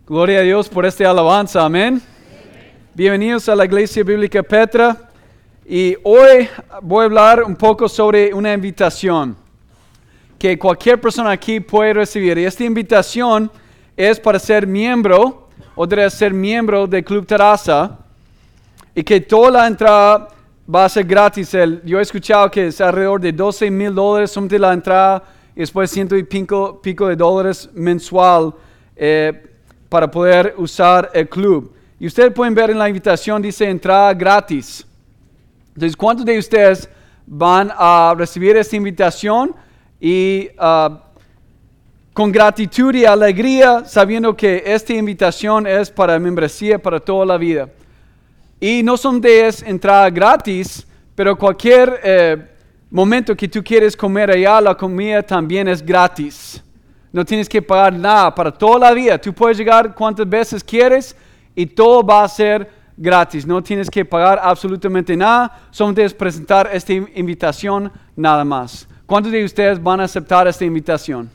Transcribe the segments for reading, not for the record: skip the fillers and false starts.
Gloria a Dios por esta alabanza, amén. Bienvenidos a la Iglesia Bíblica Petra. Y hoy voy a hablar un poco sobre una invitación que cualquier persona aquí puede recibir. Y esta invitación es para ser miembro o debe ser miembro del Club Terraza y que toda la entrada va a ser gratis. Yo he escuchado que es alrededor de $12,000 solamente la entrada y después $100 y pico de dólares mensual para poder usar el club. Y ustedes pueden ver en la invitación, dice entrada gratis. Entonces, ¿cuántos de ustedes van a recibir esta invitación y con gratitud y alegría, sabiendo que esta invitación es para membresía para toda la vida? Y no son de entrada gratis, pero cualquier momento que tú quieres comer allá, la comida también es gratis. No tienes que pagar nada para toda la vida. Tú puedes llegar cuantas veces quieres y todo va a ser gratis. No tienes que pagar absolutamente nada. Solamente es presentar esta invitación nada más. ¿Cuántos de ustedes van a aceptar esta invitación?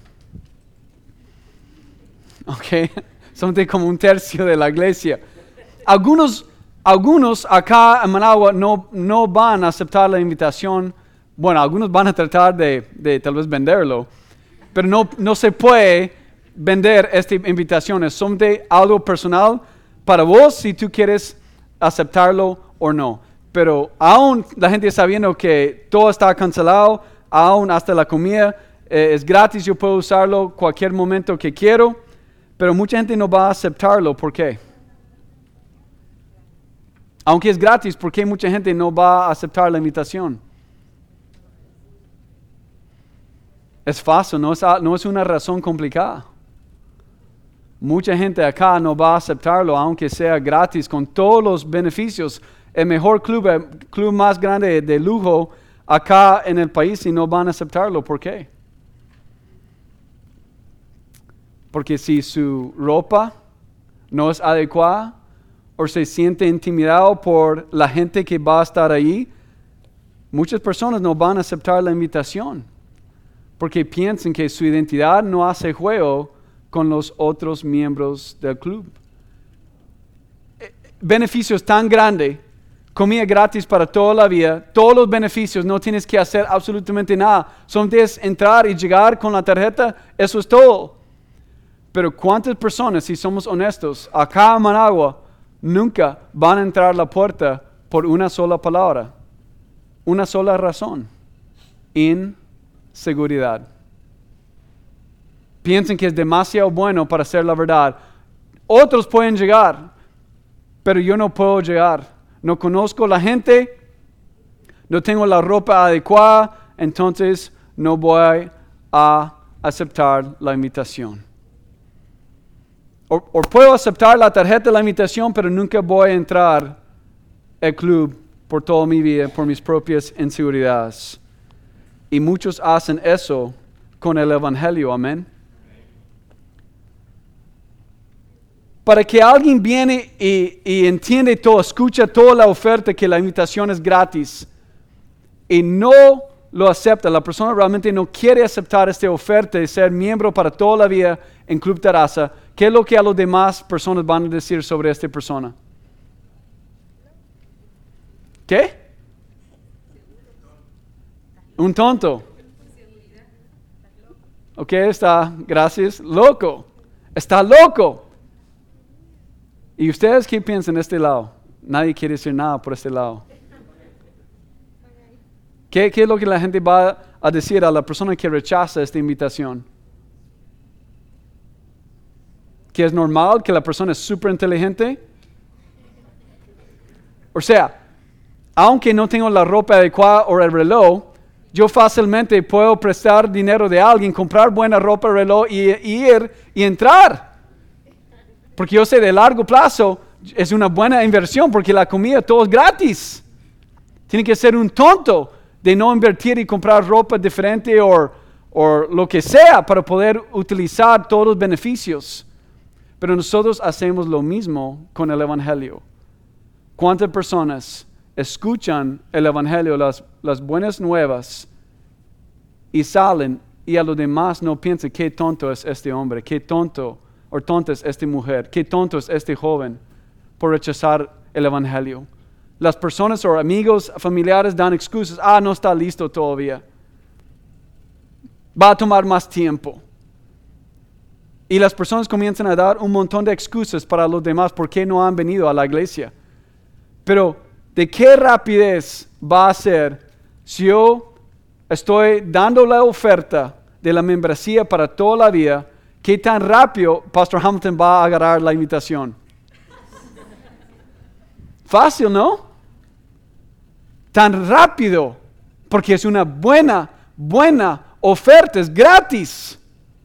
Ok, solamente como un tercio de la iglesia. Algunos acá en Managua no van a aceptar la invitación. Bueno, algunos van a tratar de tal vez venderlo. Pero no se puede vender esta invitación. Es solamente algo personal para vos si tú quieres aceptarlo o no. Pero aún la gente sabiendo que todo está cancelado, aún hasta la comida es gratis, yo puedo usarlo cualquier momento que quiero. Pero mucha gente no va a aceptarlo. ¿Por qué? Aunque es gratis, ¿por qué mucha gente no va a aceptar la invitación? Es fácil, no es una razón complicada. Mucha gente acá no va a aceptarlo, aunque sea gratis, con todos los beneficios. El mejor club, el club más grande de lujo acá en el país, y no van a aceptarlo. ¿Por qué? Porque si su ropa no es adecuada, o se siente intimidado por la gente que va a estar ahí, muchas personas no van a aceptar la invitación. Porque piensan que su identidad no hace juego con los otros miembros del club. Beneficios tan grandes, comida gratis para toda la vida, todos los beneficios, no tienes que hacer absolutamente nada. Solamente es entrar y llegar con la tarjeta, eso es todo. Pero ¿cuántas personas, si somos honestos, acá en Managua, nunca van a entrar a la puerta por una sola palabra, una sola razón? Inseguridad. Piensan que es demasiado bueno para ser la verdad. Otros pueden llegar, pero yo no puedo llegar. No conozco la gente, no tengo la ropa adecuada, entonces no voy a aceptar la invitación. O puedo aceptar la tarjeta de la invitación, pero nunca voy a entrar al club por toda mi vida, por mis propias inseguridades. Y muchos hacen eso con el Evangelio, amén. Para que alguien viene y entiende todo, escucha toda la oferta que la invitación es gratis y no lo acepta, la persona realmente no quiere aceptar esta oferta de ser miembro para toda la vida en Club Terraza, ¿qué es lo que a las demás personas van a decir sobre esta persona? ¿Qué? Un tonto. Ok, gracias, loco. Está loco. ¿Y ustedes qué piensan de este lado? Nadie quiere decir nada por este lado. ¿Qué es lo que la gente va a decir a la persona que rechaza esta invitación? ¿Que es normal, que la persona es súper inteligente? O sea, aunque no tengo la ropa adecuada o el reloj, yo fácilmente puedo prestar dinero de alguien, comprar buena ropa, reloj y ir y entrar. Porque yo sé de largo plazo es una buena inversión porque la comida todo es gratis. Tiene que ser un tonto de no invertir y comprar ropa diferente o lo que sea para poder utilizar todos los beneficios. Pero nosotros hacemos lo mismo con el Evangelio. ¿Cuántas personas escuchan el Evangelio, las buenas nuevas, y salen y a los demás no piensan qué tonto es este hombre, qué tonto o tonta es esta mujer, qué tonto es este joven por rechazar el evangelio. Las personas o amigos, familiares dan excusas, no está listo todavía. Va a tomar más tiempo. Y las personas comienzan a dar un montón de excusas para los demás por qué no han venido a la iglesia. Pero, ¿de qué rapidez va a ser si yo estoy dando la oferta de la membresía para toda la vida? ¿Qué tan rápido Pastor Hamilton va a agarrar la invitación? Fácil, ¿no? Tan rápido, porque es una buena oferta, es gratis.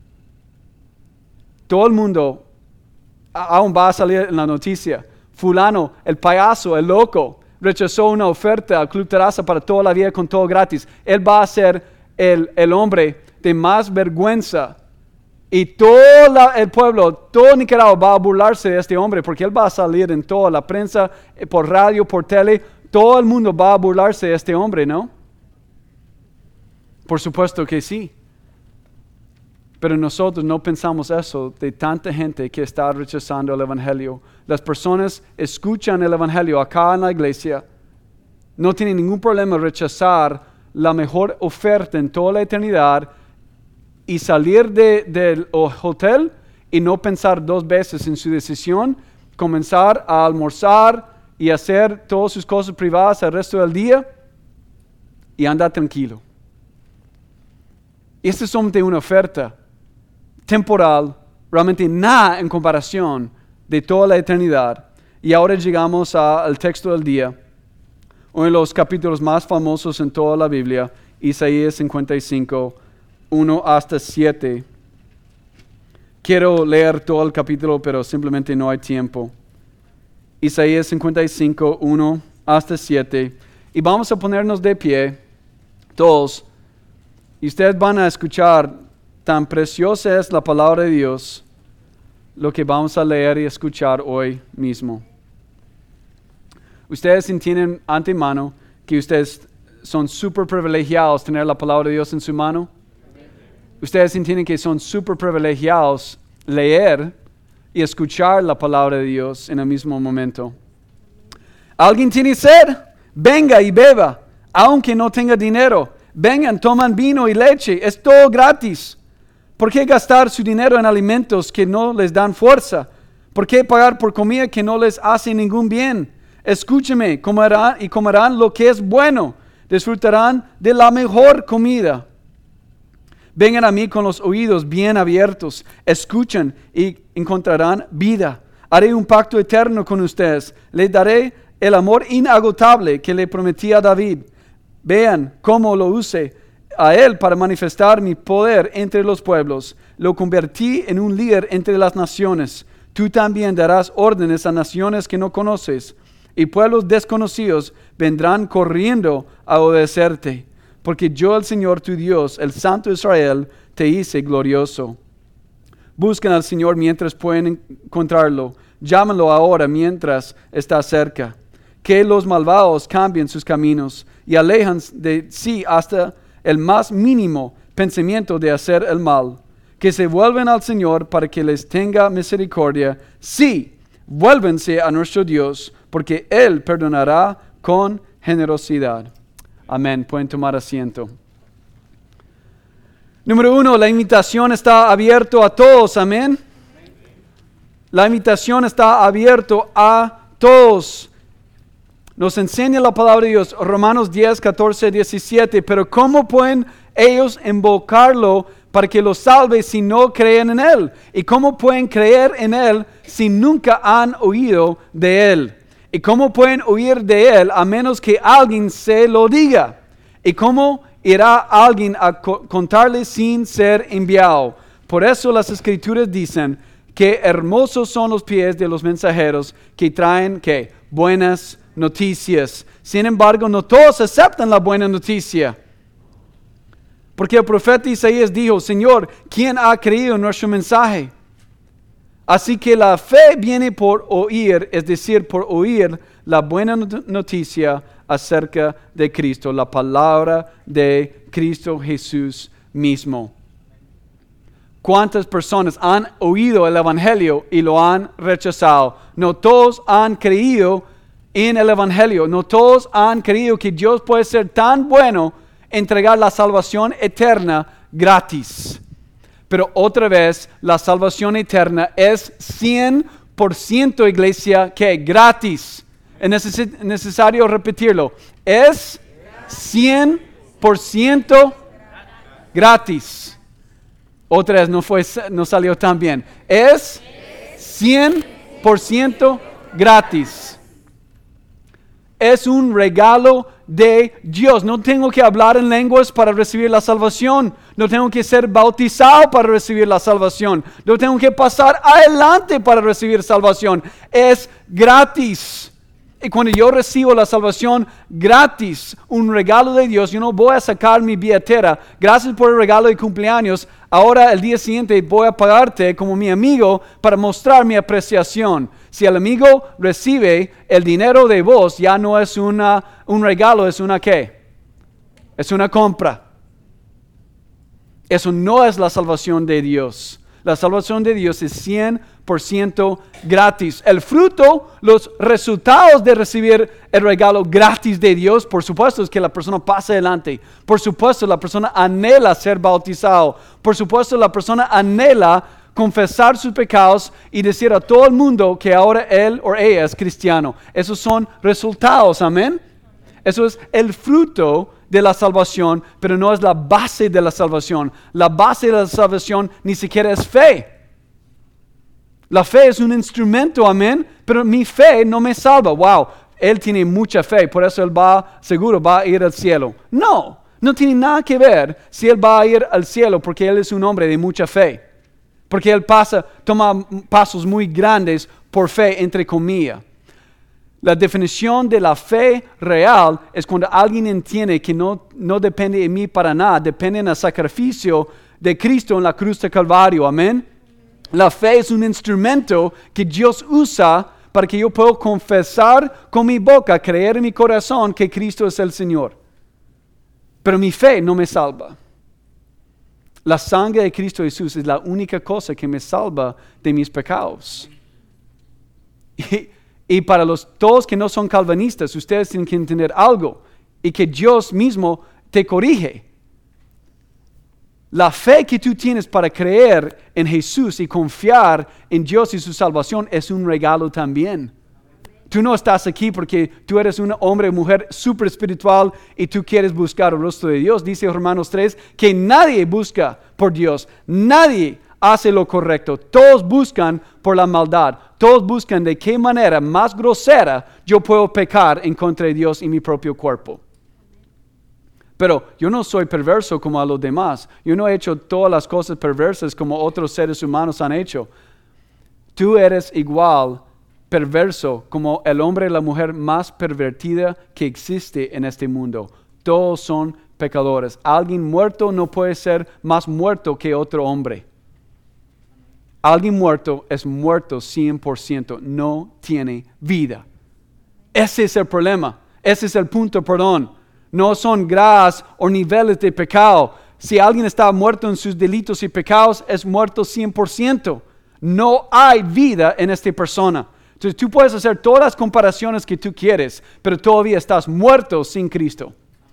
Todo el mundo aún va a salir en la noticia. Fulano, el payaso, el loco, rechazó una oferta al Club Terraza para toda la vida con todo gratis. Él va a ser el hombre de más vergüenza. Y todo el pueblo, todo Nicaragua va a burlarse de este hombre porque él va a salir en toda la prensa, por radio, por tele. Todo el mundo va a burlarse de este hombre, ¿no? Por supuesto que sí. Pero nosotros no pensamos eso de tanta gente que está rechazando el evangelio. Las personas escuchan el evangelio acá en la iglesia. No tienen ningún problema en rechazar la mejor oferta en toda la eternidad y salir del hotel y no pensar dos veces en su decisión, comenzar a almorzar y hacer todas sus cosas privadas el resto del día y andar tranquilo. Esta es solamente una oferta temporal, realmente nada en comparación de toda la eternidad. Y ahora llegamos al texto del día, uno de los capítulos más famosos en toda la Biblia, Isaías 55, 1 hasta 7. Quiero leer todo el capítulo, pero simplemente no hay tiempo. Isaías 55, 1 hasta 7. Y vamos a ponernos de pie, todos, y ustedes van a escuchar. Tan preciosa es la palabra de Dios, lo que vamos a leer y escuchar hoy mismo. Ustedes entienden antemano que ustedes son súper privilegiados tener la palabra de Dios en su mano. Ustedes entienden que son súper privilegiados leer y escuchar la palabra de Dios en el mismo momento. ¿Alguien tiene sed? Venga y beba, aunque no tenga dinero. Vengan, toman vino y leche, es todo gratis. ¿Por qué gastar su dinero en alimentos que no les dan fuerza? ¿Por qué pagar por comida que no les hace ningún bien? Escúcheme, comerán lo que es bueno, disfrutarán de la mejor comida. Vengan a mí con los oídos bien abiertos, escuchen y encontrarán vida. Haré un pacto eterno con ustedes, les daré el amor inagotable que le prometí a David. Vean cómo lo use a él para manifestar mi poder entre los pueblos. Lo convertí en un líder entre las naciones. Tú también darás órdenes a naciones que no conoces, y pueblos desconocidos vendrán corriendo a obedecerte, porque yo, el Señor tu Dios, el Santo de Israel, te hice glorioso. Busquen al Señor mientras pueden encontrarlo. Llámenlo ahora mientras está cerca. Que los malvados cambien sus caminos y alejan de sí hasta el más mínimo pensamiento de hacer el mal. Que se vuelvan al Señor para que les tenga misericordia. Sí, vuélvense a nuestro Dios, porque Él perdonará con generosidad. Amén. Pueden tomar asiento. Número 1, la invitación está abierta a todos. Amén. La invitación está abierta a todos. Nos enseña la palabra de Dios, Romanos 10, 14, 17. Pero ¿cómo pueden ellos invocarlo para que los salve si no creen en Él? ¿Y cómo pueden creer en Él si nunca han oído de Él? ¿Y cómo pueden oír de Él a menos que alguien se lo diga? ¿Y cómo irá alguien a contarle sin ser enviado? Por eso las Escrituras dicen que hermosos son los pies de los mensajeros que traen, ¿qué? Buenas noticias. Sin embargo, no todos aceptan la buena noticia. Porque el profeta Isaías dijo, Señor, ¿quién ha creído en nuestro mensaje? Así que la fe viene por oír, es decir, por oír la buena noticia acerca de Cristo, la palabra de Cristo Jesús mismo. ¿Cuántas personas han oído el Evangelio y lo han rechazado? No todos han creído en el Evangelio. No todos han creído que Dios puede ser tan bueno, entregar la salvación eterna gratis. Pero otra vez, la salvación eterna es 100%, iglesia, que gratis. Es necesario repetirlo. Es 100% gratis. Otra vez no salió tan bien. Es 100% gratis. Es un regalo de Dios. No tengo que hablar en lenguas para recibir la salvación. No tengo que ser bautizado para recibir la salvación. No tengo que pasar adelante para recibir salvación. Es gratis. Y cuando yo recibo la salvación gratis, un regalo de Dios, yo no voy a sacar mi billetera. Gracias por el regalo de cumpleaños. Ahora el día siguiente voy a pagarte como mi amigo para mostrar mi apreciación. Si el amigo recibe el dinero de vos, ya no es un regalo, es una ¿qué? Es una compra. Eso no es la salvación de Dios. La salvación de Dios es 100% gratis. El fruto, los resultados de recibir el regalo gratis de Dios, por supuesto, es que la persona pase adelante. Por supuesto, la persona anhela ser bautizado. Por supuesto, la persona anhela confesar sus pecados y decir a todo el mundo que ahora él o ella es cristiano. Esos son resultados, amén. Eso es el fruto de la salvación, pero no es la base de la salvación. La base de la salvación ni siquiera es fe. La fe es un instrumento, amén, pero mi fe no me salva. Wow, él tiene mucha fe, por eso él seguro va a ir al cielo. No tiene nada que ver si él va a ir al cielo porque él es un hombre de mucha fe. Porque él toma pasos muy grandes por fe, entre comillas. La definición de la fe real es cuando alguien entiende que no depende de mí para nada, depende del sacrificio de Cristo en la cruz de Calvario, amén. La fe es un instrumento que Dios usa para que yo pueda confesar con mi boca, creer en mi corazón que Cristo es el Señor. Pero mi fe no me salva. La sangre de Cristo Jesús es la única cosa que me salva de mis pecados. Y para todos que no son calvinistas, ustedes tienen que entender algo y que Dios mismo te corrige. La fe que tú tienes para creer en Jesús y confiar en Dios y su salvación es un regalo también. Tú no estás aquí porque tú eres un hombre o mujer súper espiritual y tú quieres buscar el rostro de Dios. Dice Romanos 3 que nadie busca por Dios, nadie hace lo correcto. Todos buscan por la maldad. Todos buscan de qué manera más grosera yo puedo pecar en contra de Dios y mi propio cuerpo. Pero yo no soy perverso como a los demás. Yo no he hecho todas las cosas perversas como otros seres humanos han hecho. Tú eres igual perverso como el hombre y la mujer más pervertida que existe en este mundo. Todos son pecadores. Alguien muerto no puede ser más muerto que otro hombre. Alguien muerto es muerto 100%, no tiene vida. Ese es el problema, ese es el punto, perdón. No son grados o niveles de pecado. Si alguien está muerto en sus delitos y pecados, es muerto 100%. No hay vida en esta persona. Entonces tú puedes hacer todas las comparaciones que tú quieres, pero todavía estás muerto sin Cristo.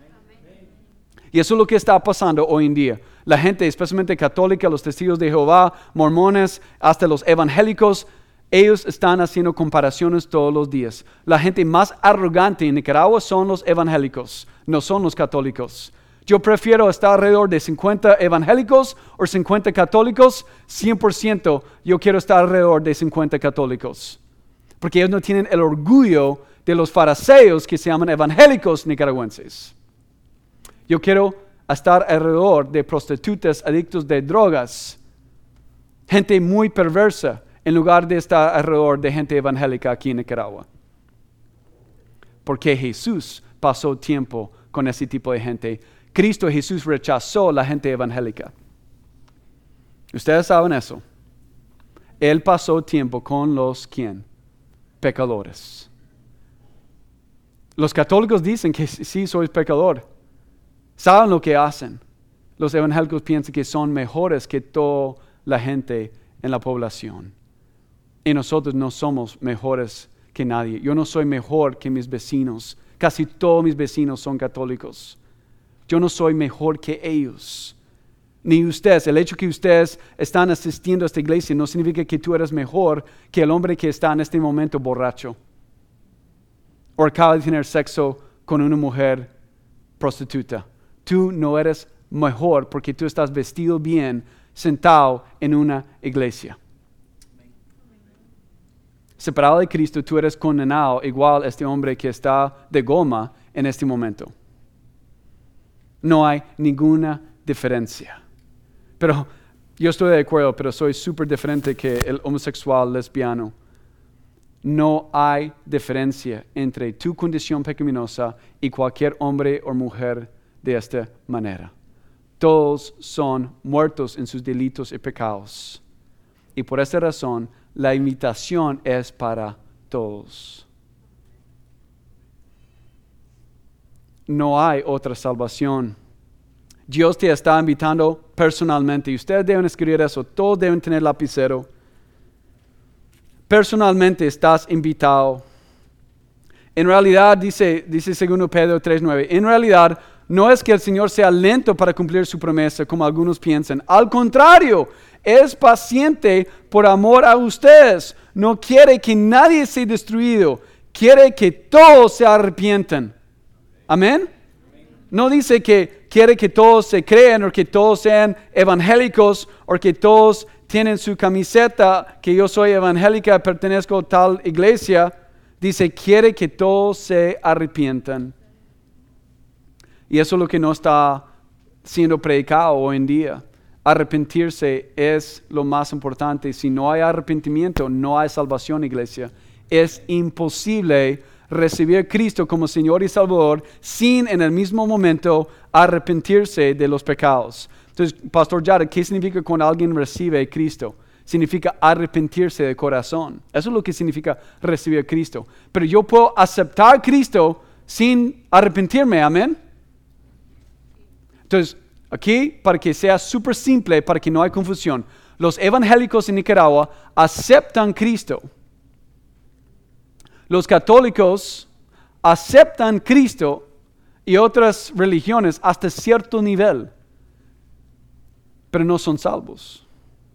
Y eso es lo que está pasando hoy en día. La gente, especialmente católica, los testigos de Jehová, mormones, hasta los evangélicos, ellos están haciendo comparaciones todos los días. La gente más arrogante en Nicaragua son los evangélicos, no son los católicos. Yo prefiero estar alrededor de 50 evangélicos o 50 católicos. 100% yo quiero estar alrededor de 50 católicos. Porque ellos no tienen el orgullo de los fariseos que se llaman evangélicos nicaragüenses. Yo quiero estar alrededor de prostitutas, adictos de drogas, gente muy perversa, en lugar de estar alrededor de gente evangélica aquí en Nicaragua. Porque Jesús pasó tiempo con ese tipo de gente. Cristo Jesús rechazó a la gente evangélica. Ustedes saben eso. Él pasó tiempo con los, ¿quién? Pecadores. Los católicos dicen que sí, soy pecador. Saben lo que hacen. Los evangélicos piensan que son mejores que toda la gente en la población. Y nosotros no somos mejores que nadie. Yo no soy mejor que mis vecinos. Casi todos mis vecinos son católicos. Yo no soy mejor que ellos. Ni ustedes. El hecho que ustedes están asistiendo a esta iglesia no significa que tú eres mejor que el hombre que está en este momento borracho. O acaba de tener sexo con una mujer prostituta. Tú no eres mejor porque tú estás vestido bien, sentado en una iglesia. Separado de Cristo, tú eres condenado igual a este hombre que está de goma en este momento. No hay ninguna diferencia. Pero yo estoy de acuerdo, pero soy súper diferente que el homosexual lesbiano. No hay diferencia entre tu condición pecaminosa y cualquier hombre o mujer de esta manera. Todos son muertos en sus delitos y pecados. Y por esta razón, la invitación es para todos. No hay otra salvación. Dios te está invitando personalmente. Y ustedes deben escribir eso. Todos deben tener lapicero. Personalmente estás invitado. En realidad, dice 2 Pedro 3:9, en realidad no es que el Señor sea lento para cumplir su promesa, como algunos piensan. Al contrario, es paciente por amor a ustedes. No quiere que nadie sea destruido. Quiere que todos se arrepientan. Amén. No dice que quiere que todos se crean o que todos sean evangélicos o que todos tienen su camiseta que yo soy evangélica, pertenezco a tal iglesia. Dice, quiere que todos se arrepientan. Y eso es lo que no está siendo predicado hoy en día. Arrepentirse es lo más importante. Si no hay arrepentimiento, no hay salvación, iglesia. Es imposible recibir a Cristo como Señor y Salvador sin en el mismo momento arrepentirse de los pecados. Entonces, Pastor Jared, ¿qué significa cuando alguien recibe a Cristo? Significa arrepentirse de corazón. Eso es lo que significa recibir a Cristo. Pero yo puedo aceptar a Cristo sin arrepentirme, amén. Entonces, aquí, para que sea súper simple, para que no haya confusión, los evangélicos en Nicaragua aceptan a Cristo. Los católicos aceptan a Cristo y otras religiones hasta cierto nivel, pero no son salvos.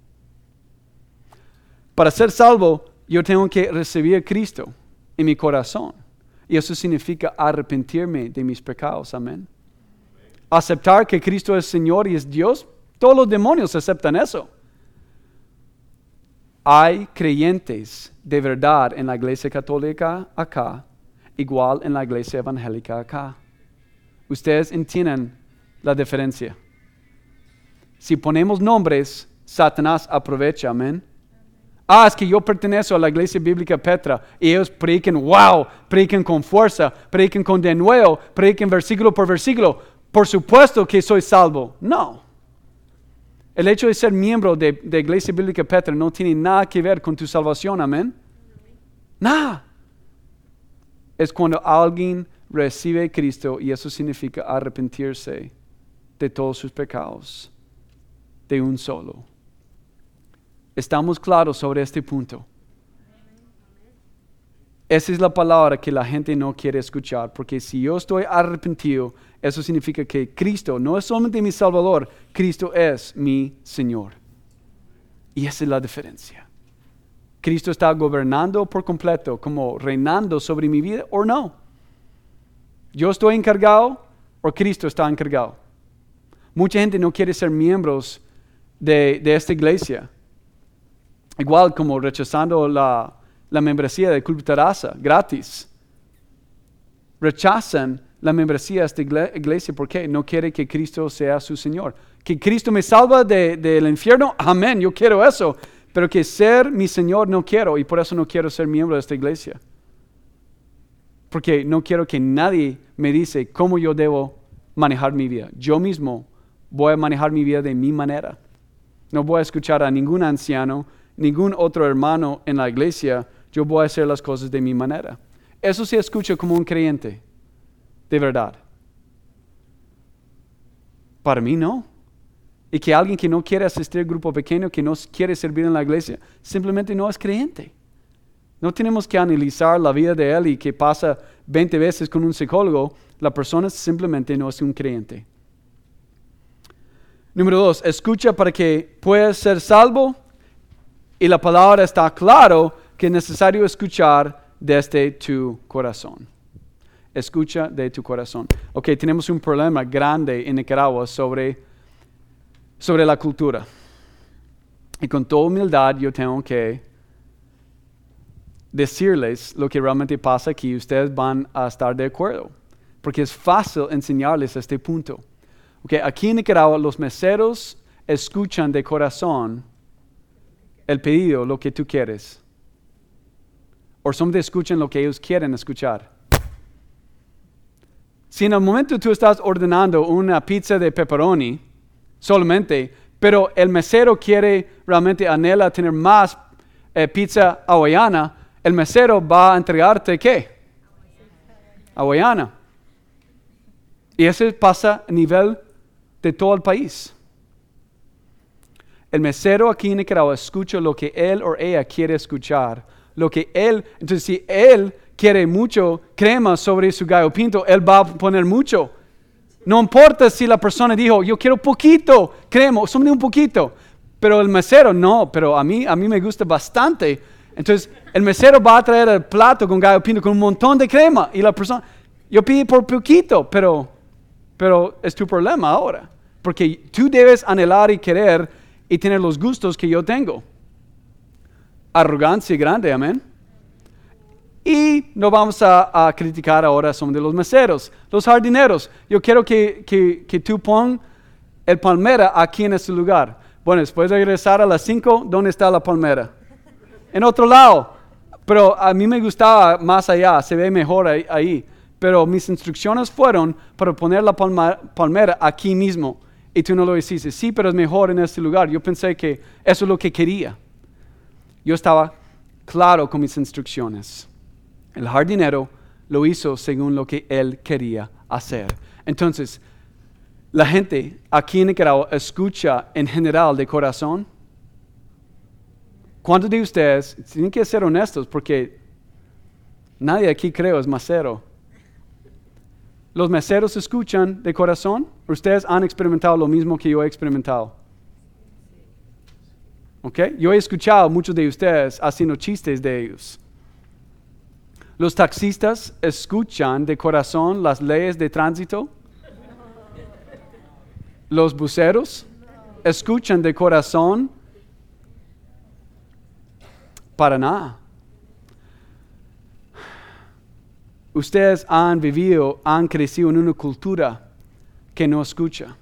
Para ser salvo, yo tengo que recibir a Cristo en mi corazón. Y eso significa arrepentirme de mis pecados, amén. Aceptar que Cristo es Señor y es Dios, todos los demonios aceptan eso. Hay creyentes de verdad en la iglesia católica acá, igual en la iglesia evangélica acá. Ustedes entienden la diferencia. Si ponemos nombres, Satanás aprovecha, amén. Es que yo pertenezco a la iglesia bíblica Petra y ellos predican, predican con fuerza, predican con denuedo, predican versículo por versículo. Por supuesto que soy salvo. No. El hecho de ser miembro de iglesia bíblica Petra no tiene nada que ver con tu salvación, amén. Nada. Es cuando alguien recibe a Cristo y eso significa arrepentirse de todos sus pecados, de un solo. ¿Estamos claros sobre este punto? Esa es la palabra que la gente no quiere escuchar, porque si yo estoy arrepentido, eso significa que Cristo no es solamente mi Salvador, Cristo es mi Señor. Y esa es la diferencia. ¿Cristo está gobernando por completo, como reinando sobre mi vida o no? ¿Yo estoy encargado o Cristo está encargado? Mucha gente no quiere ser miembros de esta iglesia. Igual como rechazando la membresía de Club Terraza, gratis. Rechazan la membresía de esta iglesia porque no quiere que Cristo sea su Señor. Que Cristo me salva del infierno, amén, yo quiero eso. Pero que ser mi Señor no quiero y por eso no quiero ser miembro de esta iglesia. Porque no quiero que nadie me dice cómo yo debo manejar mi vida. Yo mismo voy a manejar mi vida de mi manera. No voy a escuchar a ningún anciano, ningún otro hermano en la iglesia. Yo voy a hacer las cosas de mi manera. Eso se escucha como un creyente, de verdad. Para mí no. Y que alguien que no quiere asistir al grupo pequeño, que no quiere servir en la iglesia, simplemente no es creyente. No tenemos que analizar la vida de él y que pasa 20 veces con un psicólogo. La persona simplemente no es un creyente. Número 2, escucha para que puedas ser salvo. Y la palabra está claro que es necesario escuchar desde tu corazón. Escucha de tu corazón. Ok, tenemos un problema grande en Nicaragua sobre la cultura. Y con toda humildad yo tengo que decirles lo que realmente pasa aquí. Ustedes van a estar de acuerdo. Porque es fácil enseñarles este punto. Okay, aquí en Nicaragua los meseros escuchan de corazón el pedido, lo que tú quieres. O solamente escuchan lo que ellos quieren escuchar. Si en el momento tú estás ordenando una pizza de pepperoni solamente, pero el mesero quiere realmente anhela tener más pizza hawaiana, el mesero va a entregarte ¿qué? Hawaiana. Y eso pasa a nivel de todo el país. El mesero aquí en Nicaragua escucha lo que él o ella quiere escuchar. Entonces si él quiere mucho crema sobre su gallo pinto, él va a poner mucho. No importa si la persona dijo, yo quiero poquito crema, solamente un poquito. Pero el mesero, no, pero a mí me gusta bastante. Entonces el mesero va a traer el plato con gallo pinto con un montón de crema. Y la persona, yo pedí por poquito, pero es tu problema ahora. Porque tú debes anhelar y querer y tener los gustos que yo tengo. Arrogancia grande, amén. Y no vamos a criticar ahora son de los meseros, los jardineros. Yo quiero que tú pongas el palmera aquí en este lugar. Bueno, después de regresar a las 5, ¿dónde está la palmera? En otro lado. Pero a mí me gustaba más allá, se ve mejor ahí. Pero mis instrucciones fueron para poner la palmera aquí mismo. Y tú no lo hiciste. Sí, pero es mejor en este lugar. Yo pensé que eso es lo que quería. Yo estaba claro con mis instrucciones. El jardinero lo hizo según lo que él quería hacer. Entonces, la gente aquí en Nicaragua escucha en general de corazón. ¿Cuántos de ustedes tienen que ser honestos? Porque nadie aquí creo es mesero. ¿Los meseros escuchan de corazón? ¿Ustedes han experimentado lo mismo que yo he experimentado? ¿Okay? Yo he escuchado a muchos de ustedes haciendo chistes de ellos. ¿Los taxistas escuchan de corazón las leyes de tránsito? ¿Los buceros escuchan de corazón? Para nada. Ustedes han crecido en una cultura que no escucha.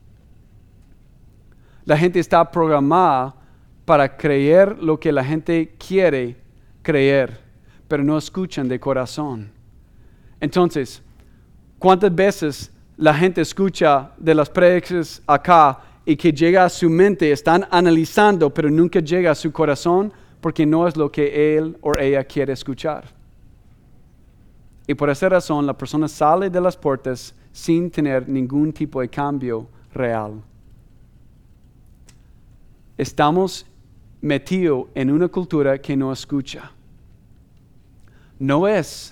La gente está programada para creer lo que la gente quiere creer, pero no escuchan de corazón. Entonces, ¿cuántas veces la gente escucha de las prédicas acá y que llega a su mente, están analizando, pero nunca llega a su corazón porque no es lo que él o ella quiere escuchar? Y por esa razón la persona sale de las puertas sin tener ningún tipo de cambio real. Estamos metidos en una cultura que no escucha. No es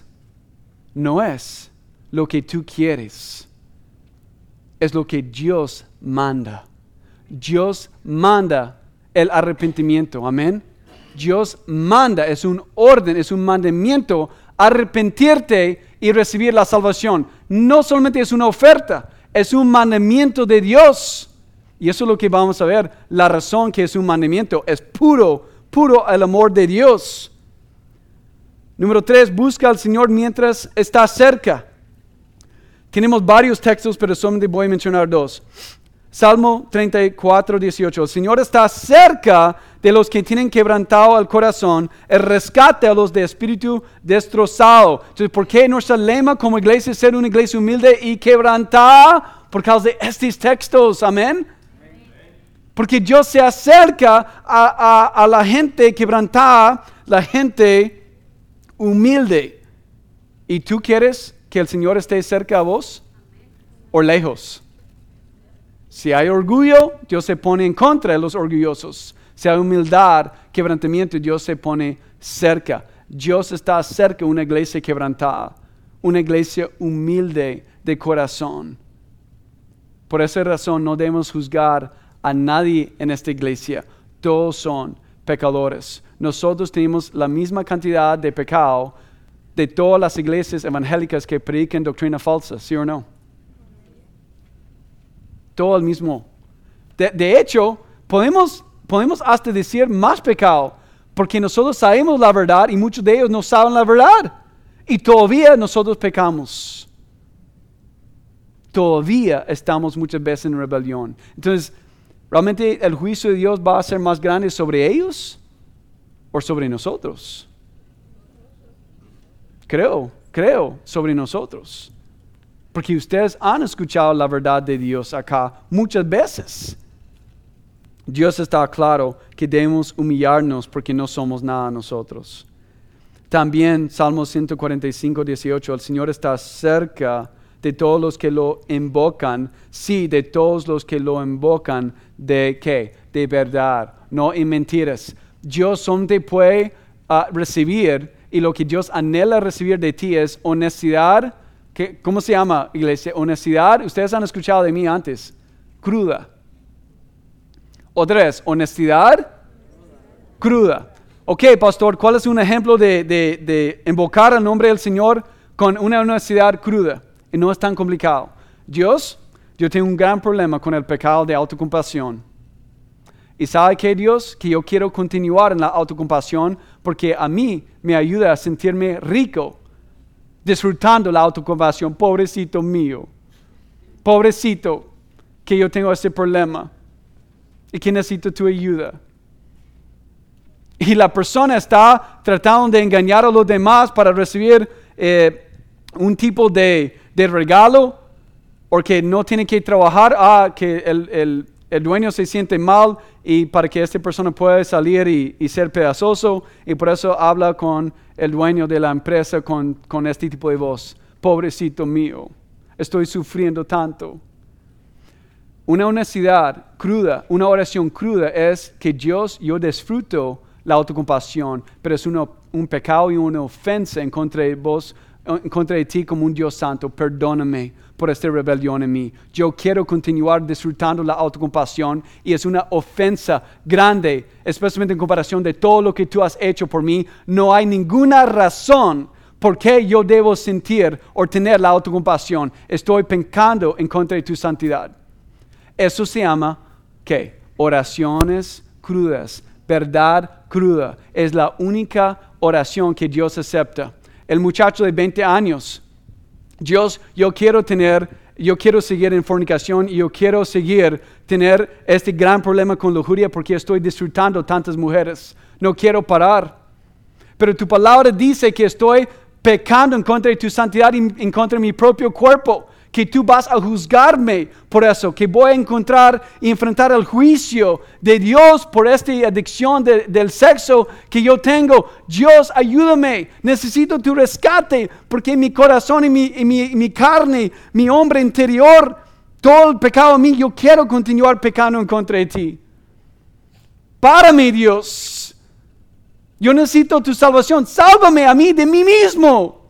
lo que tú quieres. Es lo que Dios manda. Dios manda el arrepentimiento. Amén. Dios manda, es un orden, es un mandamiento, arrepentirte y recibir la salvación. No solamente es una oferta, es un mandamiento de Dios. Y eso es lo que vamos a ver. La razón que es un mandamiento es puro el amor de Dios. Número 3, busca al Señor mientras está cerca. Tenemos varios textos, pero solamente voy a mencionar 2. Salmo 34, 18. El Señor está cerca de los que tienen quebrantado el corazón, el rescate a los de espíritu destrozado. Entonces, ¿por qué nuestro lema como iglesia es ser una iglesia humilde y quebrantada? Por causa de estos textos, amén. Porque Dios se acerca a la gente quebrantada, la gente humilde. ¿Y tú quieres que el Señor esté cerca a vos o lejos? Si hay orgullo, Dios se pone en contra de los orgullosos. Si hay humildad, quebrantamiento, Dios se pone cerca. Dios está cerca de una iglesia quebrantada, una iglesia humilde de corazón. Por esa razón no debemos juzgar a nadie en esta iglesia. Todos son pecadores. Nosotros tenemos la misma cantidad de pecado de todas las iglesias evangélicas que predican doctrina falsa, ¿sí o no? Todo el mismo. De hecho, podemos hasta decir más pecado, porque nosotros sabemos la verdad y muchos de ellos no saben la verdad. Y todavía nosotros pecamos. Todavía estamos muchas veces en rebelión. Entonces, ¿realmente el juicio de Dios va a ser más grande sobre ellos o sobre nosotros? Creo, sobre nosotros. Porque ustedes han escuchado la verdad de Dios acá muchas veces. Dios está claro que debemos humillarnos porque no somos nada nosotros. También Salmo 145, 18, el Señor está cerca de todos los que lo invocan. Sí, de todos los que lo invocan. ¿De qué? De verdad, no en mentiras. Dios solamente puede recibir, y lo que Dios anhela recibir de ti es honestidad. ¿Cómo se llama, iglesia? Honestidad. Ustedes han escuchado de mí antes. Cruda. Otra vez, honestidad cruda. Ok, pastor, ¿cuál es un ejemplo de invocar el nombre del Señor con una honestidad cruda? Y no es tan complicado. Yo tengo un gran problema con el pecado de autocompasión. ¿Y sabe qué, Dios? Que yo quiero continuar en la autocompasión porque a mí me ayuda a sentirme rico, disfrutando la autocompasión. Pobrecito mío. Pobrecito que yo tengo ese problema y que necesito tu ayuda. Y la persona está tratando de engañar a los demás para recibir un tipo de regalo, o que no tiene que trabajar, que el dueño se siente mal y para que esta persona pueda salir y ser pedazoso, y por eso habla con el dueño de la empresa con este tipo de voz. Pobrecito mío, estoy sufriendo tanto. Una honestidad cruda, una oración cruda es que Dios, yo disfruto la autocompasión, pero es un pecado y una ofensa en contra de vos, en contra de ti como un Dios santo. Perdóname por esta rebelión en mí. Yo quiero continuar disfrutando la autocompasión y es una ofensa grande, especialmente en comparación de todo lo que tú has hecho por mí. No hay ninguna razón por qué yo debo sentir o tener la autocompasión. Estoy pecando en contra de tu santidad. Eso se llama, ¿qué? Oraciones crudas, verdad cruda. Es la única oración que Dios acepta. El muchacho de 20 años, Dios, yo quiero seguir en fornicación y yo quiero tener este gran problema con lujuria porque estoy disfrutando tantas mujeres. No quiero parar. Pero tu palabra dice que estoy pecando en contra de tu santidad y en contra de mi propio cuerpo. Que tú vas a juzgarme por eso, que voy a encontrar y enfrentar el juicio de Dios por esta adicción del sexo que yo tengo. Dios, ayúdame, necesito tu rescate, porque mi corazón y mi carne, mi hombre interior, todo el pecado en mí, yo quiero continuar pecando en contra de ti. Párame, Dios. Yo necesito tu salvación. Sálvame a mí de mí mismo.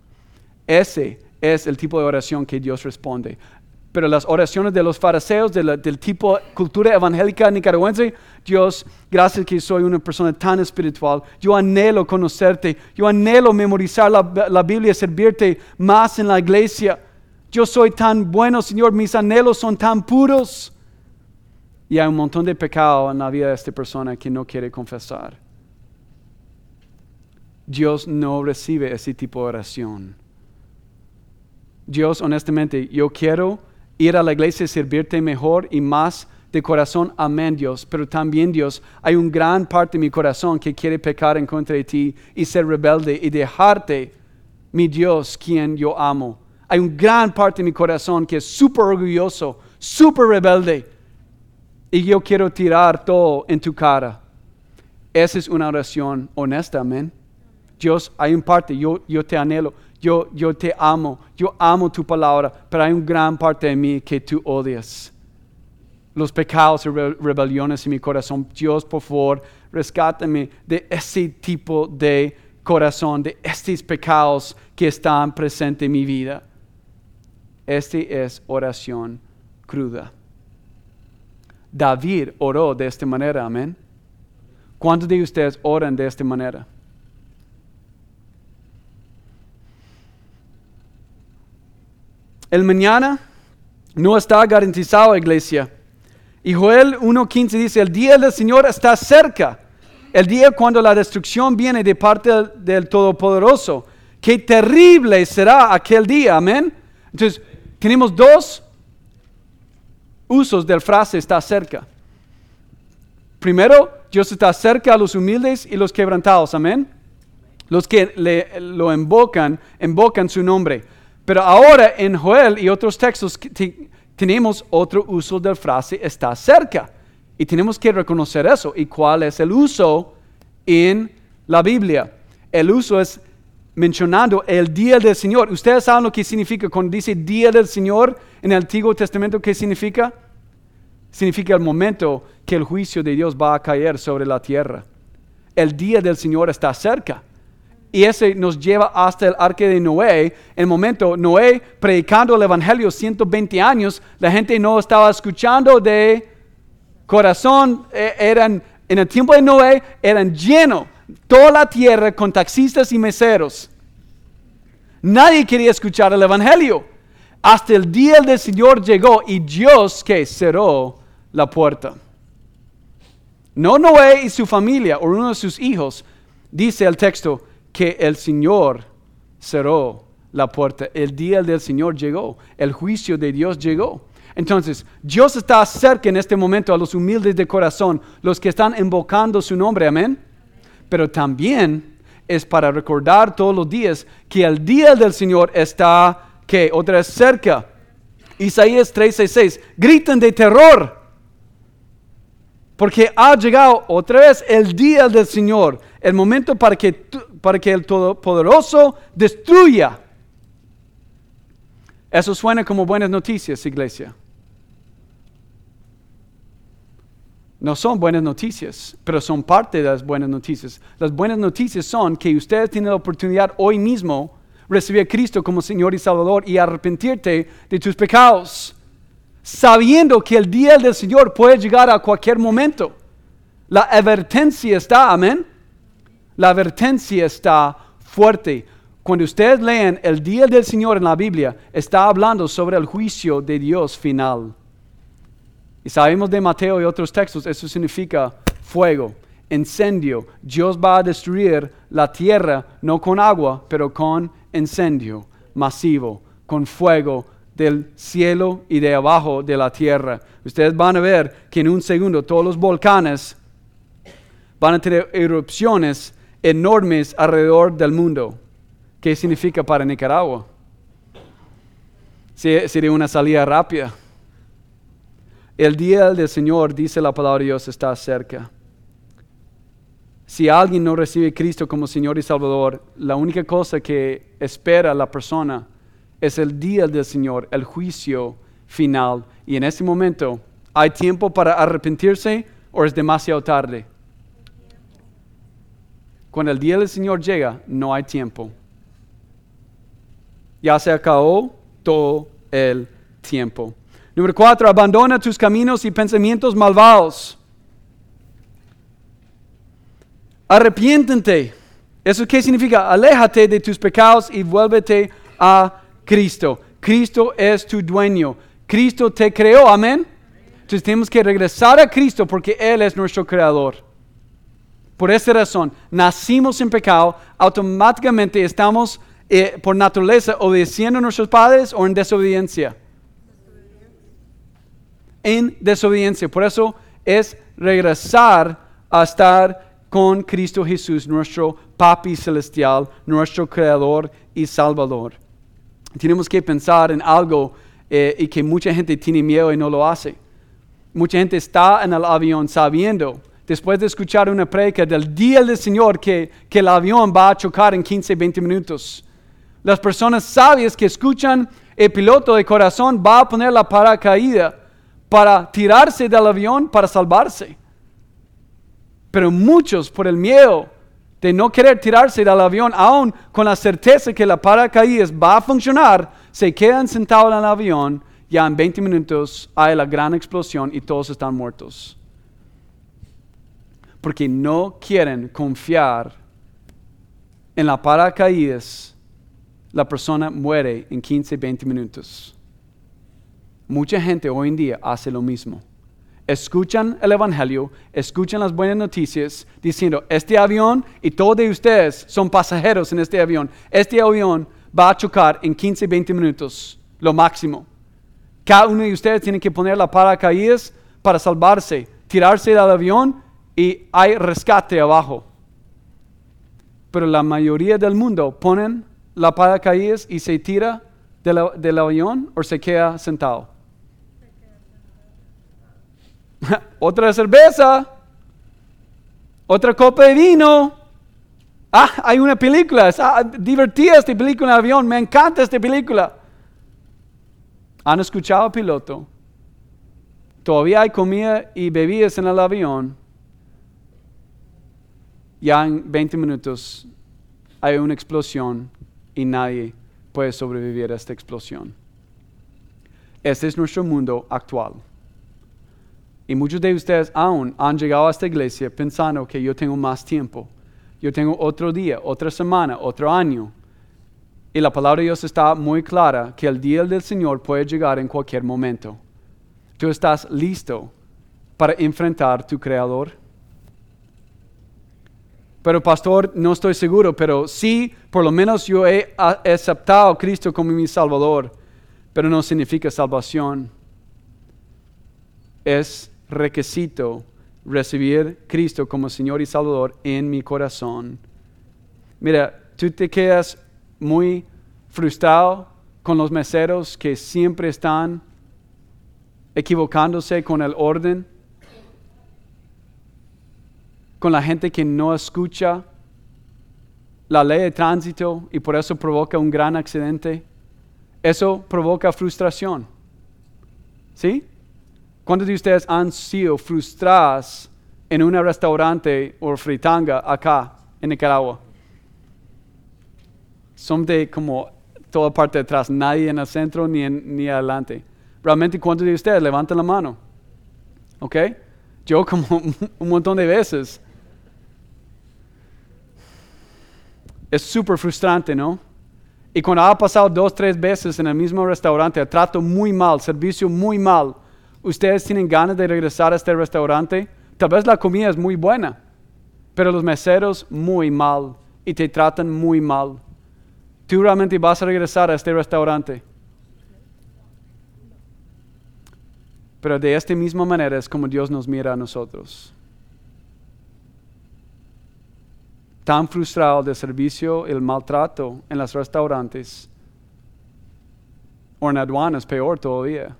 Ese es el tipo de oración que Dios responde. Pero las oraciones de los fariseos, del tipo cultura evangélica nicaragüense, Dios, gracias que soy una persona tan espiritual, yo anhelo conocerte, yo anhelo memorizar la Biblia, servirte más en la iglesia. Yo soy tan bueno, Señor, mis anhelos son tan puros. Y hay un montón de pecado en la vida de esta persona que no quiere confesar. Dios no recibe ese tipo de oración. Dios, honestamente, yo quiero ir a la iglesia y servirte mejor y más de corazón. Amén, Dios. Pero también, Dios, hay una gran parte de mi corazón que quiere pecar en contra de ti y ser rebelde y dejarte, mi Dios, quien yo amo. Hay una gran parte de mi corazón que es súper orgulloso, súper rebelde. Y yo quiero tirar todo en tu cara. Esa es una oración honesta, amén. Dios, hay una parte, yo te anhelo. Yo te amo, yo amo tu palabra, pero hay una gran parte de mí que tú odias. los pecados y rebeliones en mi corazón. Dios, por favor, rescátame de ese tipo de corazón, de estos pecados que están presentes en mi vida. Este es oración cruda. David oró de esta manera, amén. ¿Cuántos de ustedes oran de esta manera? El mañana no está garantizado, iglesia. Y Joel 1:15 dice, el día del Señor está cerca. El día cuando la destrucción viene de parte del Todopoderoso. Qué terrible será aquel día, amén. Entonces, tenemos dos usos del frase está cerca. Primero, Dios está cerca a los humildes y los quebrantados, amén. Los que lo invocan su nombre. Pero ahora en Joel y otros textos tenemos otro uso del frase está cerca. Y tenemos que reconocer eso. ¿Y cuál es el uso en la Biblia? El uso es mencionando el día del Señor. ¿Ustedes saben lo que significa cuando dice día del Señor en el Antiguo Testamento? ¿Qué significa? Significa el momento que el juicio de Dios va a caer sobre la tierra. El día del Señor está cerca. Y ese nos lleva hasta el arca de Noé. En el momento, Noé predicando el Evangelio 120 años, la gente no estaba escuchando de corazón. En el tiempo de Noé, eran llenos toda la tierra con taxistas y meseros. Nadie quería escuchar el Evangelio. Hasta el día del Señor llegó y Dios que cerró la puerta. No Noé y su familia o uno de sus hijos, dice el texto, que el Señor cerró la puerta. El día del Señor llegó. El juicio de Dios llegó. Entonces, Dios está cerca en este momento a los humildes de corazón, los que están invocando su nombre, amén. Pero también es para recordar todos los días que el día del Señor está, que otra vez cerca. Isaías 13:6, gritan de terror. Porque ha llegado otra vez el día del Señor, el momento para que el Todopoderoso destruya. Eso suena como buenas noticias, iglesia. No son buenas noticias, pero son parte de las buenas noticias. Las buenas noticias son que ustedes tienen la oportunidad hoy mismo de recibir a Cristo como Señor y Salvador y arrepentirte de tus pecados, sabiendo que el día del Señor puede llegar a cualquier momento. La advertencia está, amén. La advertencia está fuerte. Cuando ustedes leen el día del Señor en la Biblia, está hablando sobre el juicio de Dios final. Y sabemos de Mateo y otros textos, eso significa fuego, incendio. Dios va a destruir la tierra, no con agua, pero con incendio masivo, con fuego del cielo y de abajo de la tierra. Ustedes van a ver que en un segundo todos los volcanes van a tener erupciones enormes alrededor del mundo. ¿Qué significa para Nicaragua? Sería una salida rápida. El día del Señor, dice la palabra de Dios, está cerca. Si alguien no recibe a Cristo como Señor y Salvador, la única cosa que espera la persona es el día del Señor, el juicio final. Y en ese momento, ¿hay tiempo para arrepentirse o es demasiado tarde? Cuando el día del Señor llega, no hay tiempo. Ya se acabó todo el tiempo. Número 4, abandona tus caminos y pensamientos malvados. Arrepiéntete. ¿Eso qué significa? Aléjate de tus pecados y vuélvete a Cristo. Cristo es tu dueño. Cristo te creó, amén. Entonces tenemos que regresar a Cristo porque Él es nuestro creador. Por esa razón, nacimos en pecado, automáticamente estamos por naturaleza obedeciendo a nuestros padres o en desobediencia. En desobediencia. Por eso es regresar a estar con Cristo Jesús, nuestro Papi Celestial, nuestro Creador y Salvador. Tenemos que pensar en algo y que mucha gente tiene miedo y no lo hace. Mucha gente está en el avión sabiendo, después de escuchar una predica del día del Señor, que el avión va a chocar en 15, 20 minutos. Las personas sabias que escuchan, el piloto de corazón va a poner la paracaídas para tirarse del avión para salvarse. Pero muchos, por el miedo de no querer tirarse del avión, aún con la certeza que la paracaídas va a funcionar, se quedan sentados en el avión. Ya en 20 minutos hay la gran explosión y todos están muertos. Porque no quieren confiar en la paracaídas. La persona muere en 15, 20 minutos. Mucha gente hoy en día hace lo mismo. Escuchan el Evangelio, escuchan las buenas noticias, diciendo, este avión y todos de ustedes son pasajeros en este avión. Este avión va a chocar en 15, 20 minutos, lo máximo. Cada uno de ustedes tiene que poner la paracaídas para salvarse, tirarse del avión y hay rescate abajo. Pero la mayoría del mundo ponen la paracaídas y se tira del avión o se queda sentado. Otra cerveza, otra copa de vino. Hay una película, divertida esta película en el avión, me encanta esta película. ¿Han escuchado al piloto? Todavía hay comida y bebidas en el avión. Ya en 20 minutos hay una explosión y nadie puede sobrevivir a esta explosión. Este es nuestro mundo actual. Y muchos de ustedes aún han llegado a esta iglesia pensando que yo tengo más tiempo. Yo tengo otro día, otra semana, otro año. Y la palabra de Dios está muy clara que el día del Señor puede llegar en cualquier momento. ¿Tú estás listo para enfrentar tu Creador? Pero pastor, no estoy seguro, pero sí, por lo menos yo he aceptado a Cristo como mi Salvador, pero no significa salvación. Es requisito recibir a Cristo como Señor y Salvador en mi corazón. Mira, tú te quedas muy frustrado con los meseros que siempre están equivocándose con el orden, con la gente que no escucha la ley de tránsito y por eso provoca un gran accidente. Eso provoca frustración. ¿Sí? ¿Cuántos de ustedes han sido frustrados en un restaurante o fritanga acá en Nicaragua? Son de como toda parte de atrás, nadie en el centro ni adelante. Realmente, ¿cuántos de ustedes levantan la mano? ¿Ok? Yo como un montón de veces. Es súper frustrante, ¿no? Y cuando ha pasado 2, 3 veces en el mismo restaurante, trato muy mal, servicio muy mal, ustedes tienen ganas de regresar a este restaurante. Tal vez la comida es muy buena, pero los meseros muy mal y te tratan muy mal. ¿Tú realmente vas a regresar a este restaurante? Pero de esta misma manera es como Dios nos mira a nosotros. Tan frustrado del servicio y el maltrato en los restaurantes o en aduanas, peor todavía.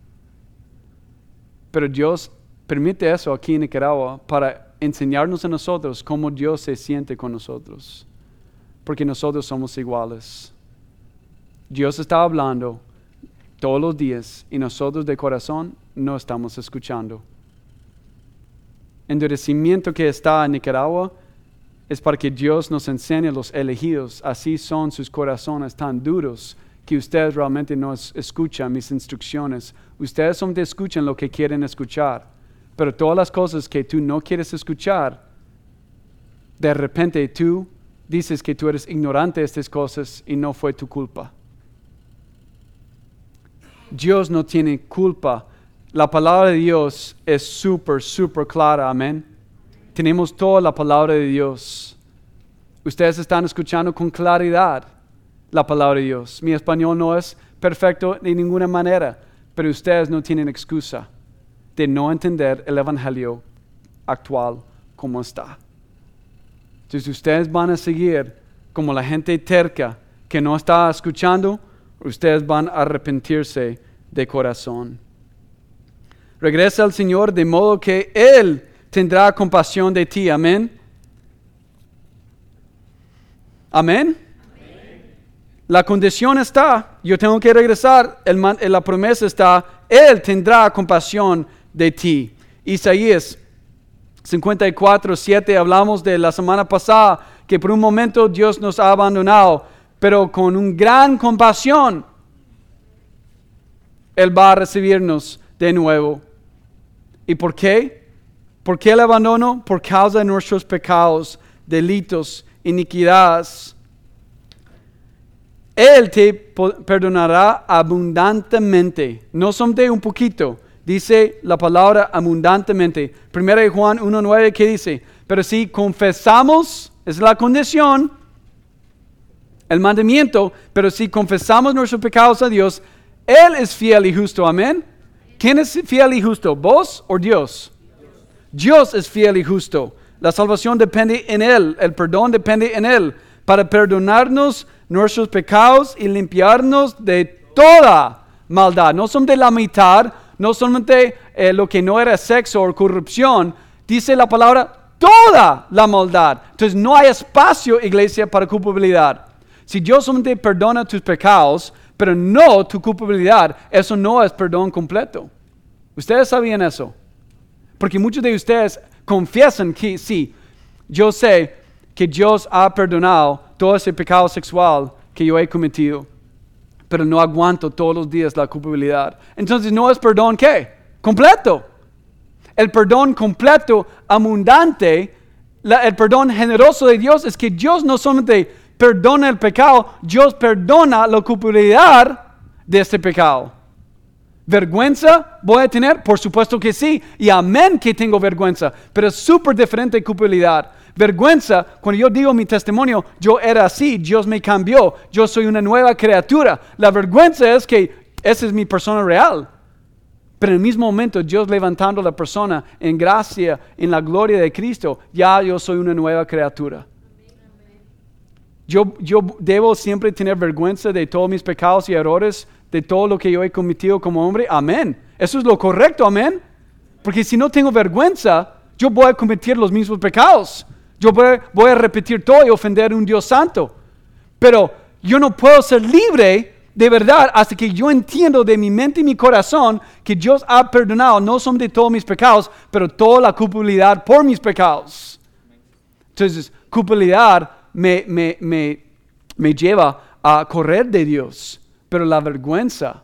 Pero Dios permite eso aquí en Nicaragua para enseñarnos a nosotros cómo Dios se siente con nosotros. Porque nosotros somos iguales. Dios está hablando todos los días y nosotros de corazón no estamos escuchando. El endurecimiento que está en Nicaragua es para que Dios nos enseñe a los elegidos. Así son sus corazones tan duros que ustedes realmente no escuchan mis instrucciones. Ustedes solamente escuchan lo que quieren escuchar. Pero todas las cosas que tú no quieres escuchar, de repente tú dices que tú eres ignorante de estas cosas y no fue tu culpa. Dios no tiene culpa. La palabra de Dios es súper clara, amén. Tenemos toda la palabra de Dios. Ustedes están escuchando con claridad la palabra de Dios. Mi español no es perfecto de ninguna manera, pero ustedes no tienen excusa de no entender el evangelio actual como está. Entonces ustedes van a seguir como la gente terca que no está escuchando, ustedes van a arrepentirse de corazón. Regresa al Señor de modo que Él tendrá compasión de ti. Amén. Amén. La condición está, yo tengo que regresar, la promesa está Él tendrá compasión de ti. Isaías 54:7, hablamos de la semana pasada, que por un momento Dios nos ha abandonado, pero con una gran compasión, Él va a recibirnos de nuevo. ¿Y por qué? ¿Por qué el abandono? Por causa de nuestros pecados, delitos, iniquidades. Él te perdonará abundantemente, no solamente un poquito. Dice la palabra abundantemente. 1 Juan 1:9, ¿qué dice? Pero si confesamos, es la condición, el mandamiento, pero si confesamos nuestros pecados a Dios, Él es fiel y justo, amén. ¿Quién es fiel y justo? ¿Vos o Dios? Dios es fiel y justo. La salvación depende en Él, el perdón depende en Él, para perdonarnos nuestros pecados y limpiarnos de toda maldad. No son de la mitad, no solamente lo que no era sexo o corrupción, dice la palabra toda la maldad. Entonces no hay espacio, iglesia, para culpabilidad. Si Dios solamente perdona tus pecados, pero no tu culpabilidad, eso no es perdón completo. ¿Ustedes sabían eso? Porque muchos de ustedes confiesan que sí, yo sé que Dios ha perdonado todo ese pecado sexual que yo he cometido, pero no aguanto todos los días la culpabilidad. Entonces no es perdón, ¿qué? Completo. El perdón completo, abundante, el perdón generoso de Dios es que Dios no solamente perdona el pecado, Dios perdona la culpabilidad de este pecado. ¿Vergüenza voy a tener? Por supuesto que sí, y amén que tengo vergüenza, pero es súper diferente de culpabilidad. Vergüenza, cuando yo digo mi testimonio, yo era así, Dios me cambió, yo soy una nueva criatura. La vergüenza es que esa es mi persona real. Pero en el mismo momento, Dios levantando a la persona en gracia, en la gloria de Cristo, ya yo soy una nueva criatura. Yo debo siempre tener vergüenza de todos mis pecados y errores, de todo lo que yo he cometido como hombre. Amén. Eso es lo correcto, amén. Porque si no tengo vergüenza, yo voy a cometer los mismos pecados. Yo voy a repetir todo y ofender a un Dios santo. Pero yo no puedo ser libre de verdad hasta que yo entiendo de mi mente y mi corazón que Dios ha perdonado no solamente todos mis pecados, pero toda la culpabilidad por mis pecados. Entonces, culpabilidad me lleva a correr de Dios. Pero la vergüenza,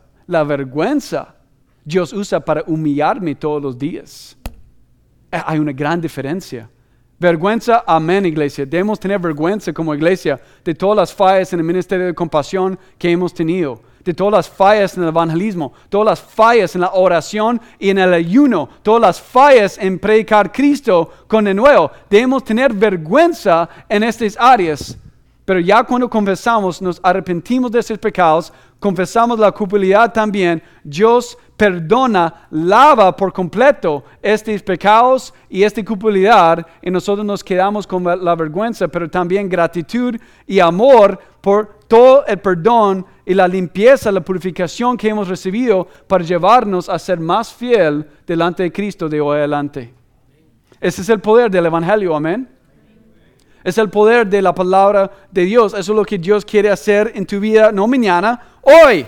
Dios usa para humillarme todos los días. Hay una gran diferencia. Vergüenza, amén, iglesia. Debemos tener vergüenza como iglesia de todas las fallas en el ministerio de compasión que hemos tenido, de todas las fallas en el evangelismo, todas las fallas en la oración y en el ayuno, todas las fallas en predicar Cristo con denuedo. Debemos tener vergüenza en estas áreas. Pero ya cuando confesamos, nos arrepentimos de esos pecados, confesamos la culpabilidad también, Dios perdona, lava por completo estos pecados y esta culpabilidad, y nosotros nos quedamos con la vergüenza, pero también gratitud y amor por todo el perdón y la limpieza, la purificación que hemos recibido para llevarnos a ser más fiel delante de Cristo de hoy adelante. Ese es el poder del Evangelio, amén. Es el poder de la palabra de Dios. Eso es lo que Dios quiere hacer en tu vida, no mañana, hoy.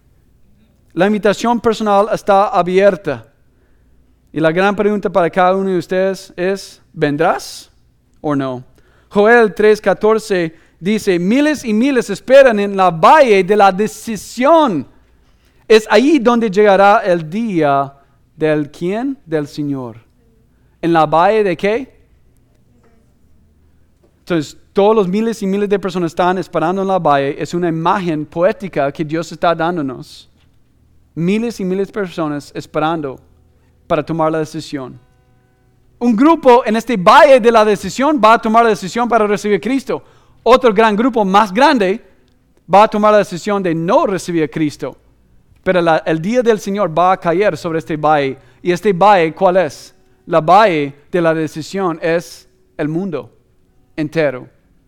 La invitación personal está abierta. Y la gran pregunta para cada uno de ustedes es, ¿vendrás o no? Joel 3:14 dice, miles y miles esperan en la valle de la decisión. Es ahí donde llegará el día del ¿quién? Del Señor. ¿En la valle de qué? Entonces, todos los miles y miles de personas están esperando en la valle. Es una imagen poética que Dios está dándonos. Miles y miles de personas esperando para tomar la decisión. Un grupo en este valle de la decisión va a tomar la decisión para recibir a Cristo. Otro gran grupo más grande va a tomar la decisión de no recibir a Cristo. Pero el día del Señor va a caer sobre este valle. ¿Y este valle cuál es? La valle de la decisión es el mundo entero.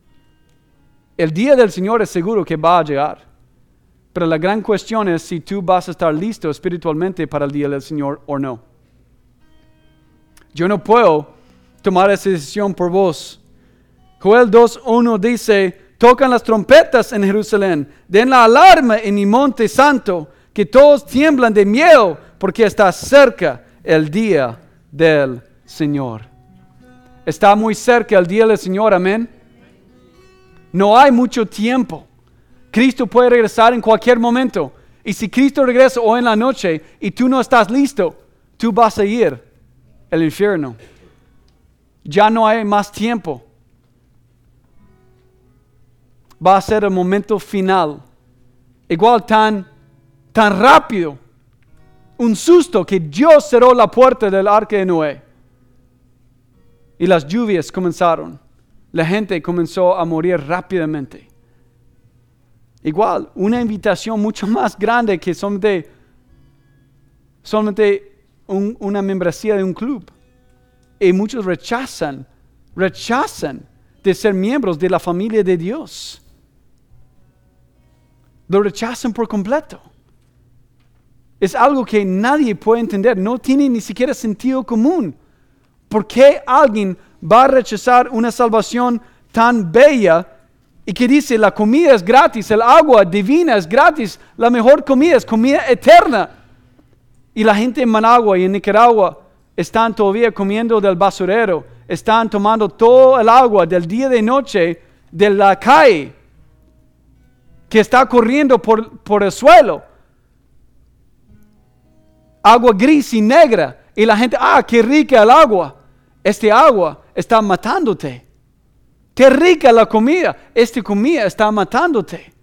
El día del Señor es seguro que va a llegar, pero la gran cuestión es si tú vas a estar listo espiritualmente para el día del Señor o no. Yo no puedo tomar esa decisión por vos. Joel 2:1 dice, tocan las trompetas en Jerusalén, den la alarma en mi monte santo, que todos tiemblan de miedo porque está cerca el día del Señor. Está muy cerca el día del Señor, amén. No hay mucho tiempo. Cristo puede regresar en cualquier momento. Y si Cristo regresa hoy en la noche y tú no estás listo, tú vas a ir al infierno. Ya no hay más tiempo. Va a ser el momento final. Igual tan rápido. Un susto que Dios cerró la puerta del arca de Noé. Y las lluvias comenzaron. La gente comenzó a morir rápidamente. Igual, una invitación mucho más grande que solamente una membresía de un club. Y muchos rechazan de ser miembros de la familia de Dios. Lo rechazan por completo. Es algo que nadie puede entender, no tiene ni siquiera sentido común. ¿Por qué alguien va a rechazar una salvación tan bella y que dice la comida es gratis, el agua divina es gratis, la mejor comida es comida eterna? Y la gente en Managua y en Nicaragua están todavía comiendo del basurero, están tomando todo el agua del día de noche de la calle que está corriendo por el suelo. Agua gris y negra. Y la gente, qué rica el agua. Este agua está matándote. Qué rica la comida. Esta comida está matándote.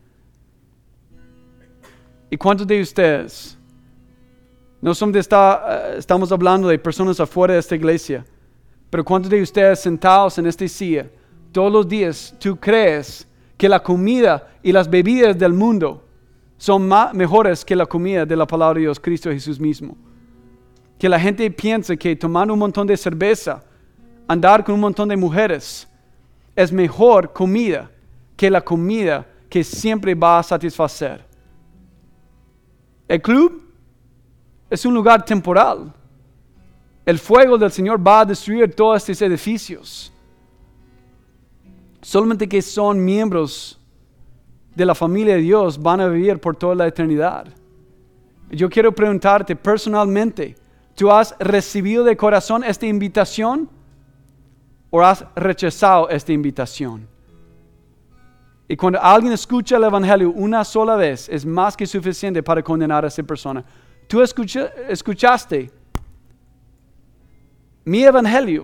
¿Y cuántos de ustedes? No estamos hablando de personas afuera de esta iglesia. Pero ¿cuántos de ustedes sentados en esta silla todos los días tú crees que la comida y las bebidas del mundo son mejores que la comida de la palabra de Dios, Cristo Jesús mismo? Que la gente piensa que tomando un montón de cerveza, andar con un montón de mujeres, es mejor comida que la comida que siempre va a satisfacer. El club es un lugar temporal. El fuego del Señor va a destruir todos estos edificios. Solamente que son miembros de la familia de Dios van a vivir por toda la eternidad. Yo quiero preguntarte personalmente, ¿tú has recibido de corazón esta invitación o has rechazado esta invitación? Y cuando alguien escucha el Evangelio una sola vez, es más que suficiente para condenar a esa persona. Tú escuchaste mi Evangelio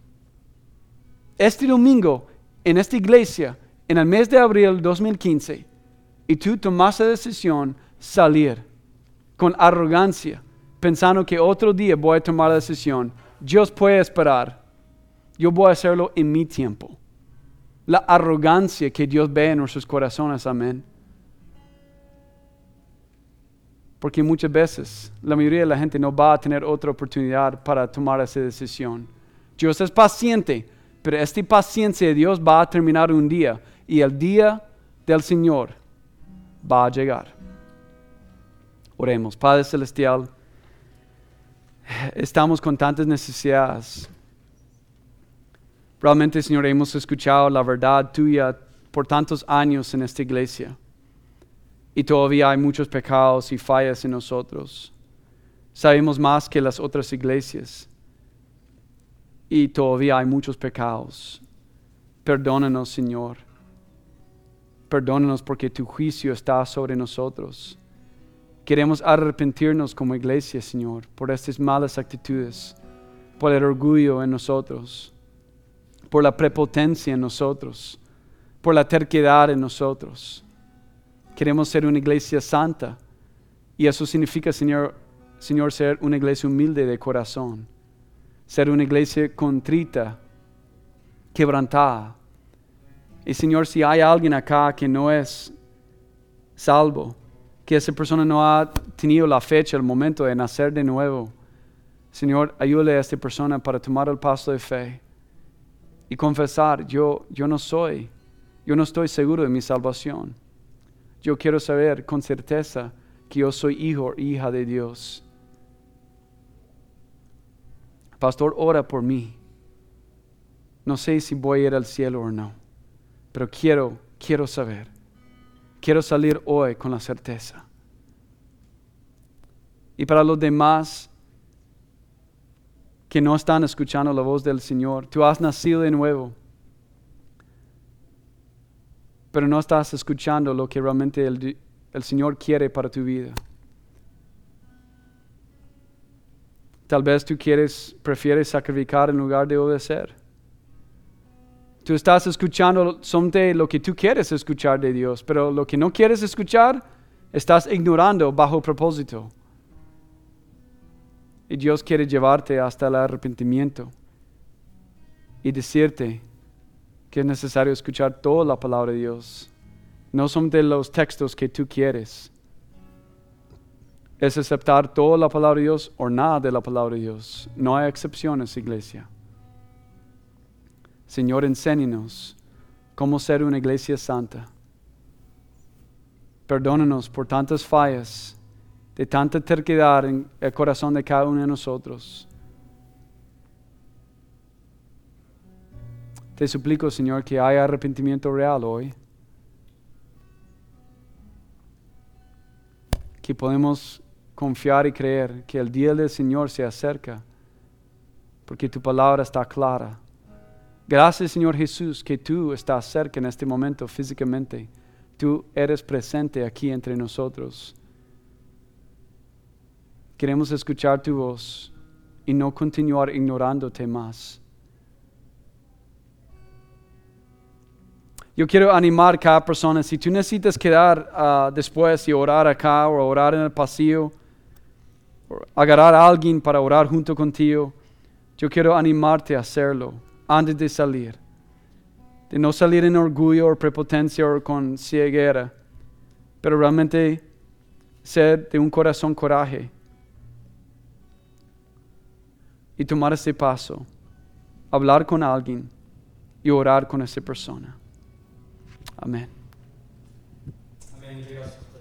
este domingo en esta iglesia en el mes de abril 2015 y tú tomaste la decisión salir con arrogancia, pensando que otro día voy a tomar la decisión. Dios puede esperar. Yo voy a hacerlo en mi tiempo. La arrogancia que Dios ve en nuestros corazones, amén. Porque muchas veces la mayoría de la gente no va a tener otra oportunidad para tomar esa decisión. Dios es paciente, pero esta paciencia de Dios va a terminar un día y el día del Señor va a llegar. Oremos. Padre Celestial, estamos con tantas necesidades. Realmente, Señor, hemos escuchado la verdad tuya por tantos años en esta iglesia. Y todavía hay muchos pecados y fallas en nosotros. Sabemos más que las otras iglesias. Y todavía hay muchos pecados. Perdónanos, Señor. Perdónanos porque tu juicio está sobre nosotros. Queremos arrepentirnos como iglesia, Señor, por estas malas actitudes, por el orgullo en nosotros, por la prepotencia en nosotros, por la terquedad en nosotros. Queremos ser una iglesia santa y eso significa, Señor, ser una iglesia humilde de corazón, ser una iglesia contrita, quebrantada. Y Señor, si hay alguien acá que no es salvo, que esa persona no ha tenido la fecha, el momento de nacer de nuevo, Señor, ayúdale a esta persona para tomar el paso de fe y confesar, yo no estoy seguro de mi salvación. Yo quiero saber con certeza que yo soy hijo o hija de Dios. Pastor, ora por mí. No sé si voy a ir al cielo o no, pero quiero saber. Quiero salir hoy con la certeza. Y para los demás que no están escuchando la voz del Señor, tú has nacido de nuevo, pero no estás escuchando lo que realmente el Señor quiere para tu vida. Tal vez tú prefieres sacrificar en lugar de obedecer. Tú estás escuchando solamente lo que tú quieres escuchar de Dios, pero lo que no quieres escuchar, estás ignorando bajo propósito. Y Dios quiere llevarte hasta el arrepentimiento y decirte que es necesario escuchar toda la palabra de Dios. No son de los textos que tú quieres. Es aceptar toda la palabra de Dios o nada de la palabra de Dios. No hay excepciones, iglesia. Señor, enséñanos cómo ser una iglesia santa. Perdónanos por tantas fallas, de tanta terquedad en el corazón de cada uno de nosotros. Te suplico, Señor, que haya arrepentimiento real hoy. Que podemos confiar y creer que el día del Señor se acerca, porque tu palabra está clara. Gracias, Señor Jesús, que tú estás cerca en este momento físicamente. Tú eres presente aquí entre nosotros. Queremos escuchar tu voz y no continuar ignorándote más. Yo quiero animar a cada persona, si tú necesitas quedar después y orar acá o orar en el pasillo, o agarrar a alguien para orar junto contigo, yo quiero animarte a hacerlo antes de salir. De no salir en orgullo o prepotencia o con ceguera, pero realmente ser de un corazón coraje y tomar ese paso, hablar con alguien y orar con esa persona. Amén. Amén, Dios.